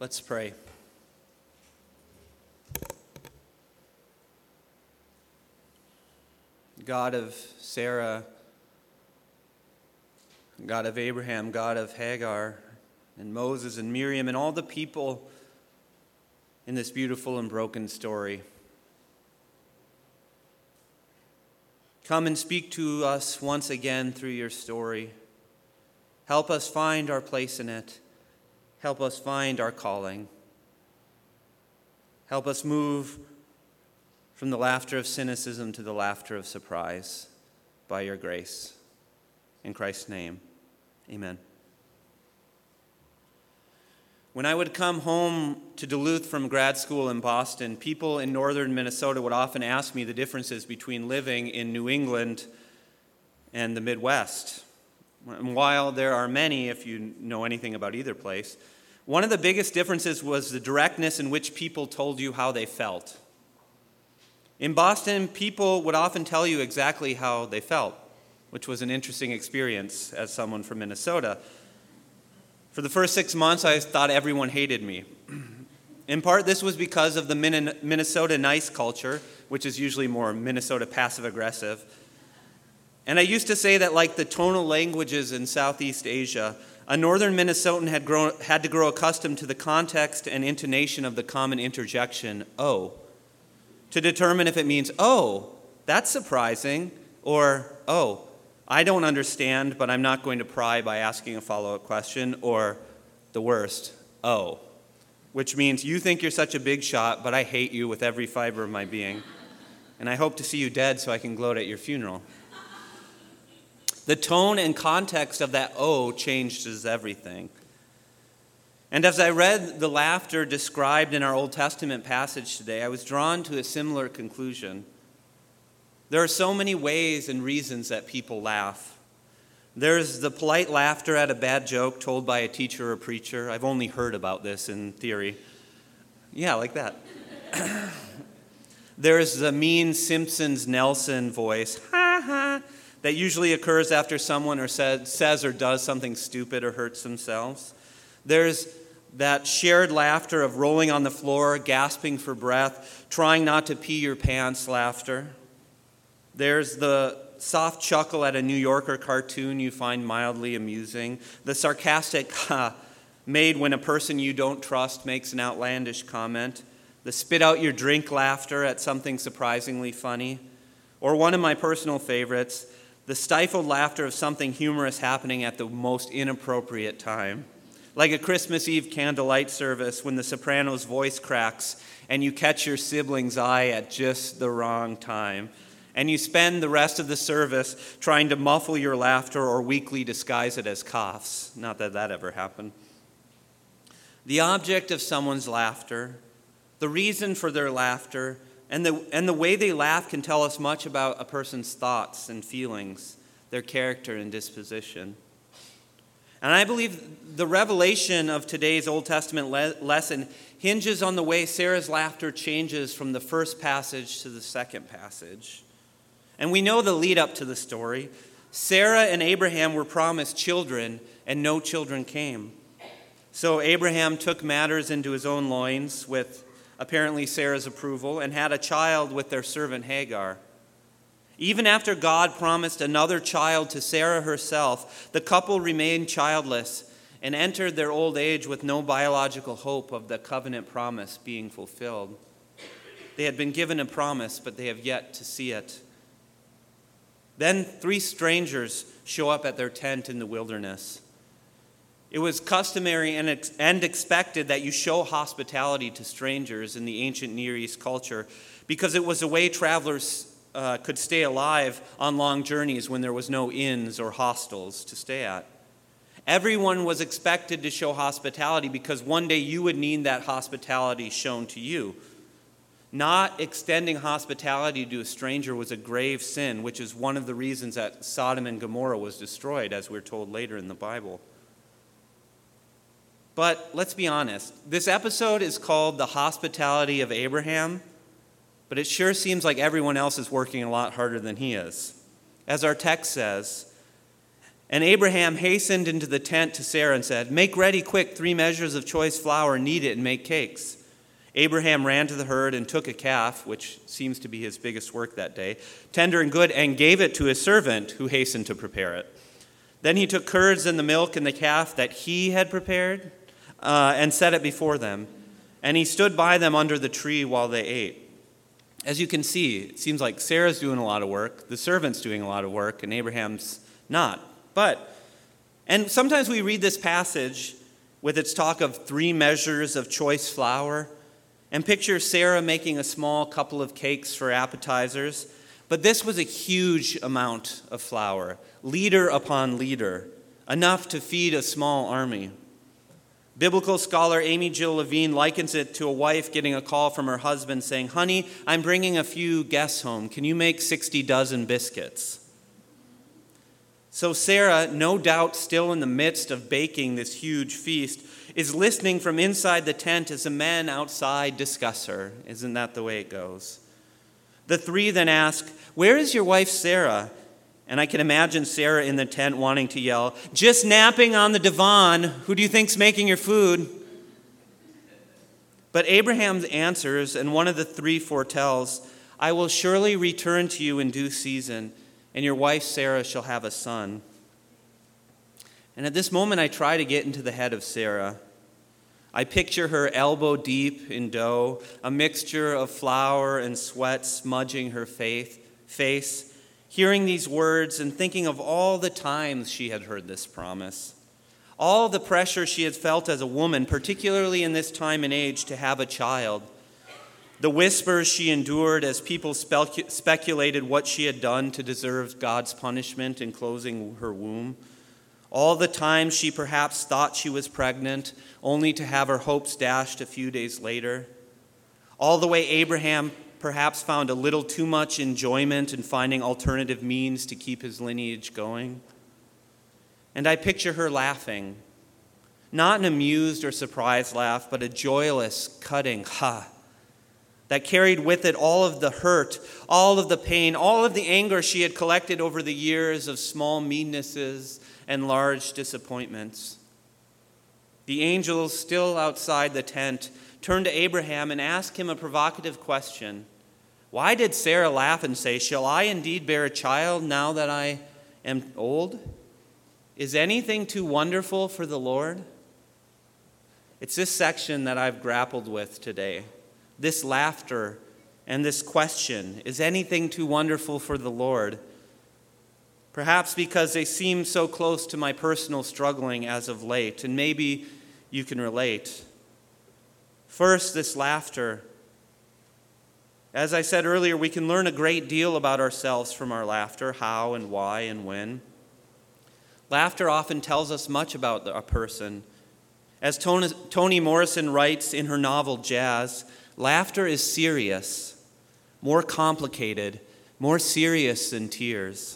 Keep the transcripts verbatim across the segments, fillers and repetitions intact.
Let's pray. God of Sarah, God of Abraham, God of Hagar, and Moses and Miriam, and all the people in this beautiful and broken story. Come and speak to us once again through your story. Help us find our place in it. Help us find our calling. Help us move from the laughter of cynicism to the laughter of surprise by your grace. In Christ's name, amen. When I would come home to Duluth from grad school in Boston, people in northern Minnesota would often ask me the differences between living in New England and the Midwest. And while there are many, if you know anything about either place, one of the biggest differences was the directness in which people told you how they felt. In Boston, people would often tell you exactly how they felt, which was an interesting experience as someone from Minnesota. For the first six months, I thought everyone hated me. In part, this was because of the Minnesota nice culture, which is usually more Minnesota passive-aggressive. And I used to say that, like the tonal languages in Southeast Asia, a northern Minnesotan had, grown, had to grow accustomed to the context and intonation of the common interjection, oh, to determine if it means, oh, that's surprising, or, oh, I don't understand, but I'm not going to pry by asking a follow-up question, or the worst, oh, which means you think you're such a big shot, but I hate you with every fiber of my being, and I hope to see you dead so I can gloat at your funeral. The tone and context of that oh changes everything. And as I read the laughter described in our Old Testament passage today, I was drawn to a similar conclusion. There are so many ways and reasons that people laugh. There's the polite laughter at a bad joke told by a teacher or preacher. I've only heard about this in theory. Yeah, like that. There's the mean Simpsons Nelson voice, ha ha, that usually occurs after someone or said, says or does something stupid or hurts themselves. There's that shared laughter of rolling on the floor, gasping for breath, trying not to pee your pants laughter. There's the soft chuckle at a New Yorker cartoon you find mildly amusing, the sarcastic ha made when a person you don't trust makes an outlandish comment, the spit out your drink laughter at something surprisingly funny, or one of my personal favorites, the stifled laughter of something humorous happening at the most inappropriate time. Like a Christmas Eve candlelight service when the soprano's voice cracks and you catch your sibling's eye at just the wrong time. And you spend the rest of the service trying to muffle your laughter or weakly disguise it as coughs. Not that that ever happened. The object of someone's laughter, the reason for their laughter, and the, and the way they laugh can tell us much about a person's thoughts and feelings, their character and disposition. And I believe the revelation of today's Old Testament le- lesson hinges on the way Sarah's laughter changes from the first passage to the second passage. And we know the lead up to the story. Sarah and Abraham were promised children, and no children came. So Abraham took matters into his own loins with apparently Sarah's approval, and had a child with their servant Hagar. Even after God promised another child to Sarah herself, the couple remained childless and entered their old age with no biological hope of the covenant promise being fulfilled. They had been given a promise, but they have yet to see it. Then three strangers show up at their tent in the wilderness. It was customary and, ex- and expected that you show hospitality to strangers in the ancient Near East culture because it was a way travelers uh, could stay alive on long journeys when there was no inns or hostels to stay at. Everyone was expected to show hospitality because one day you would need that hospitality shown to you. Not extending hospitality to a stranger was a grave sin, which is one of the reasons that Sodom and Gomorrah was destroyed, as we're told later in the Bible. But let's be honest, this episode is called The Hospitality of Abraham, but it sure seems like everyone else is working a lot harder than he is. As our text says, And Abraham hastened into the tent to Sarah and said, "Make ready quick three measures of choice flour, knead it, and make cakes." Abraham ran to the herd and took a calf, which seems to be his biggest work that day, tender and good, and gave it to his servant, who hastened to prepare it. Then he took curds and the milk and the calf that he had prepared uh, and set it before them. And he stood by them under the tree while they ate. As you can see, it seems like Sarah's doing a lot of work, the servant's doing a lot of work, and Abraham's not. But, and sometimes we read this passage with its talk of three measures of choice flour, and picture Sarah making a small couple of cakes for appetizers. But this was a huge amount of flour, liter upon liter, enough to feed a small army. Biblical scholar Amy Jill Levine likens it to a wife getting a call from her husband saying, "Honey, I'm bringing a few guests home. Can you make sixty dozen biscuits?" So Sarah, no doubt still in the midst of baking this huge feast, is listening from inside the tent as the men outside discuss her. Isn't that the way it goes? The three then ask, "Where is your wife Sarah?" And I can imagine Sarah in the tent wanting to yell, "Just napping on the divan. Who do you think's making your food?" But Abraham answers, and one of the three foretells, "I will surely return to you in due season, and your wife Sarah shall have a son." And at this moment, I try to get into the head of Sarah. I picture her elbow deep in dough, a mixture of flour and sweat smudging her face, face, hearing these words and thinking of all the times she had heard this promise, all the pressure she had felt as a woman, particularly in this time and age, to have a child, the whispers she endured as people specu- speculated what she had done to deserve God's punishment in closing her womb, all the times she perhaps thought she was pregnant, only to have her hopes dashed a few days later, all the way Abraham perhaps found a little too much enjoyment in finding alternative means to keep his lineage going. And I picture her laughing, not an amused or surprised laugh, but a joyless, cutting ha that carried with it all of the hurt, all of the pain, all of the anger she had collected over the years of small meannesses and large disappointments. The angels, still outside the tent, turned to Abraham and asked him a provocative question. Why did Sarah laugh and say, "Shall I indeed bear a child now that I am old? Is anything too wonderful for the Lord?" It's this section that I've grappled with today. This laughter and this question, is anything too wonderful for the Lord? Perhaps because they seem so close to my personal struggling as of late, and maybe you can relate. First, this laughter. As I said earlier, we can learn a great deal about ourselves from our laughter, how and why and when. Laughter often tells us much about a person. As Toni Morrison writes in her novel Jazz, laughter is serious, more complicated, more serious than tears.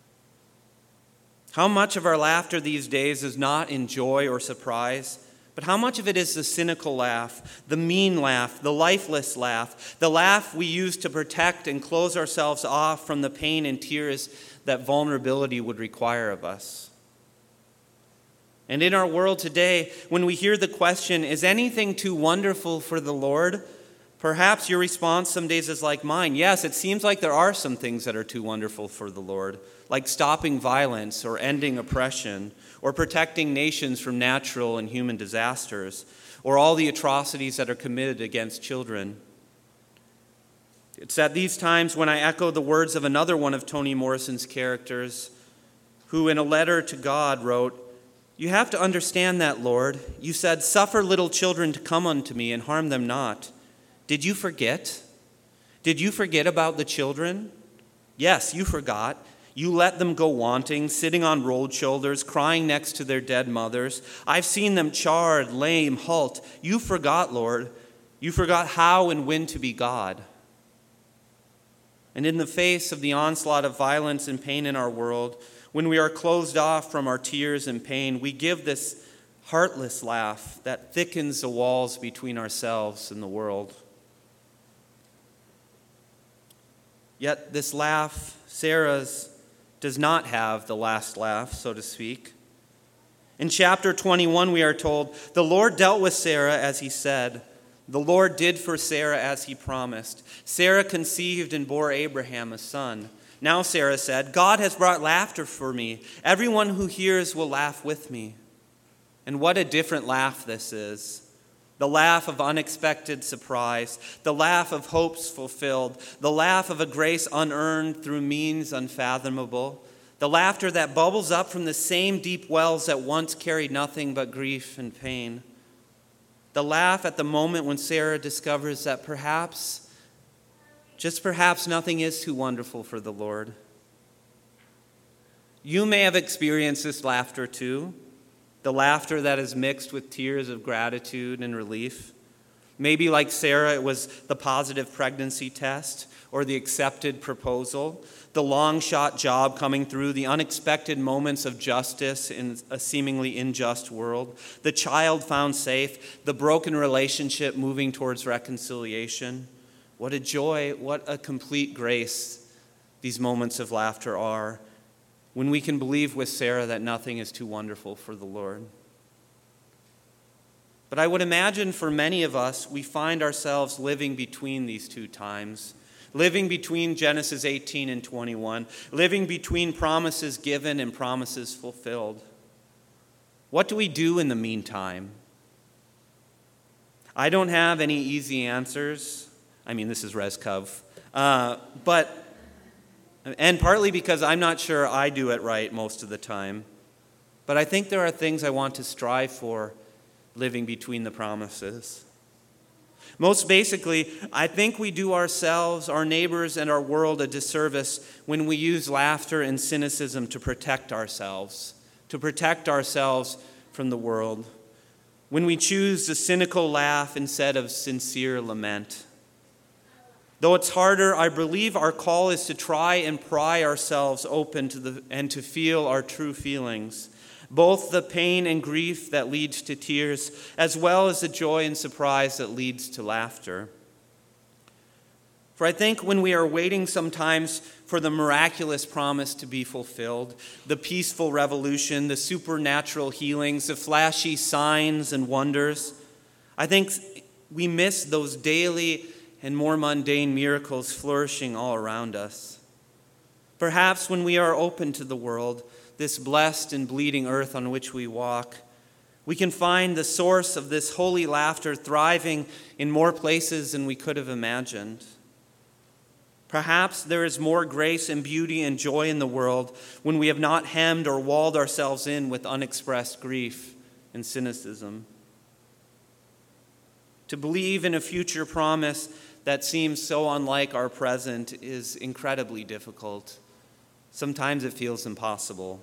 How much of our laughter these days is not in joy or surprise, but how much of it is the cynical laugh, the mean laugh, the lifeless laugh, the laugh we use to protect and close ourselves off from the pain and tears that vulnerability would require of us? And in our world today, when we hear the question, is anything too wonderful for the Lord? Perhaps your response some days is like mine. Yes, it seems like there are some things that are too wonderful for the Lord, like stopping violence or ending oppression or protecting nations from natural and human disasters or all the atrocities that are committed against children. It's at these times when I echo the words of another one of Toni Morrison's characters, who in a letter to God wrote, "You have to understand that, Lord. You said, 'Suffer little children to come unto me and harm them not.' Did you forget? Did you forget about the children? Yes, you forgot. You let them go wanting, sitting on rolled shoulders, crying next to their dead mothers. I've seen them charred, lame, halt. You forgot, Lord. You forgot how and when to be God." And in the face of the onslaught of violence and pain in our world, when we are closed off from our tears and pain, we give this heartless laugh that thickens the walls between ourselves and the world. Yet this laugh, Sarah's, does not have the last laugh, so to speak. In chapter twenty-one, we are told, "The Lord dealt with Sarah as he said. The Lord did for Sarah as he promised. Sarah conceived and bore Abraham a son. Now Sarah said, 'God has brought laughter for me. Everyone who hears will laugh with me.'" And what a different laugh this is. The laugh of unexpected surprise, the laugh of hopes fulfilled, the laugh of a grace unearned through means unfathomable, the laughter that bubbles up from the same deep wells that once carried nothing but grief and pain. The laugh at the moment when Sarah discovers that perhaps, just perhaps, nothing is too wonderful for the Lord. You may have experienced this laughter too. The laughter that is mixed with tears of gratitude and relief. Maybe like Sarah, it was the positive pregnancy test or the accepted proposal, the long-shot job coming through, the unexpected moments of justice in a seemingly unjust world, the child found safe, the broken relationship moving towards reconciliation. What a joy, what a complete grace these moments of laughter are, when we can believe with Sarah that nothing is too wonderful for the Lord. But I would imagine for many of us, we find ourselves living between these two times, living between Genesis eighteen and twenty-one, living between promises given and promises fulfilled. What do we do in the meantime? I don't have any easy answers. I mean, this is ResCov. Uh, but And partly because I'm not sure I do it right most of the time. But I think there are things I want to strive for living between the promises. Most basically, I think we do ourselves, our neighbors, and our world a disservice when we use laughter and cynicism to protect ourselves, to protect ourselves from the world. When we choose the cynical laugh instead of sincere lament. Though it's harder, I believe our call is to try and pry ourselves open to the and to feel our true feelings, both the pain and grief that leads to tears, as well as the joy and surprise that leads to laughter. For I think when we are waiting sometimes for the miraculous promise to be fulfilled, the peaceful revolution, the supernatural healings, the flashy signs and wonders, I think we miss those daily and more mundane miracles flourishing all around us. Perhaps when we are open to the world, this blessed and bleeding earth on which we walk, we can find the source of this holy laughter thriving in more places than we could have imagined. Perhaps there is more grace and beauty and joy in the world when we have not hemmed or walled ourselves in with unexpressed grief and cynicism. To believe in a future promise that seems so unlike our present is incredibly difficult. Sometimes it feels impossible.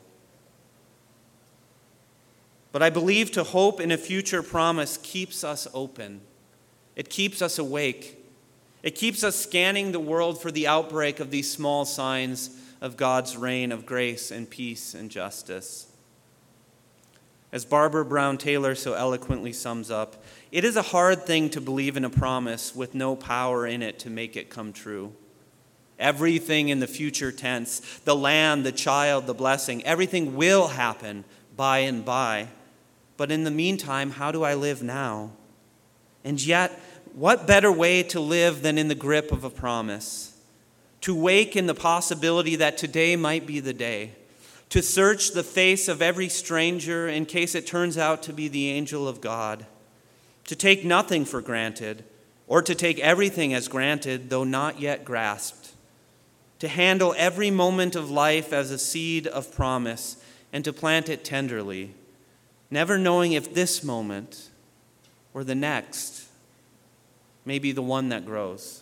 But I believe to hope in a future promise keeps us open. It keeps us awake. It keeps us scanning the world for the outbreak of these small signs of God's reign of grace and peace and justice. As Barbara Brown Taylor so eloquently sums up, it is a hard thing to believe in a promise with no power in it to make it come true. Everything in the future tense, the land, the child, the blessing, everything will happen by and by. But in the meantime, how do I live now? And yet, what better way to live than in the grip of a promise? To wake in the possibility that today might be the day. To search the face of every stranger in case it turns out to be the angel of God. To take nothing for granted, or to take everything as granted, though not yet grasped. To handle every moment of life as a seed of promise, and to plant it tenderly, never knowing if this moment or the next may be the one that grows.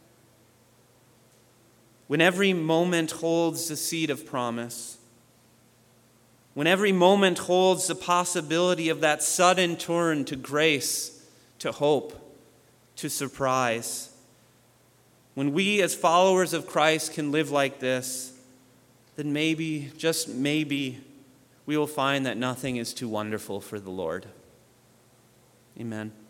When every moment holds the seed of promise, when every moment holds the possibility of that sudden turn to grace, to hope, to surprise, when we as followers of Christ can live like this, then maybe, just maybe, we will find that nothing is too wonderful for the Lord. Amen.